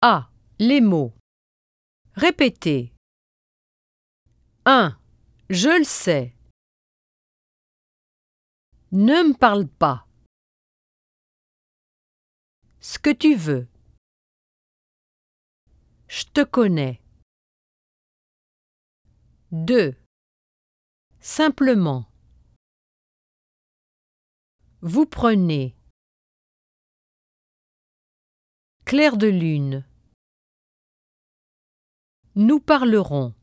A. Les mots. Répétez. 1. Je le sais. Ne me parle pas. Ce que tu veux. Je te connais. 2. Simplement. Vous prenez. Clair de lune. Nous parlerons.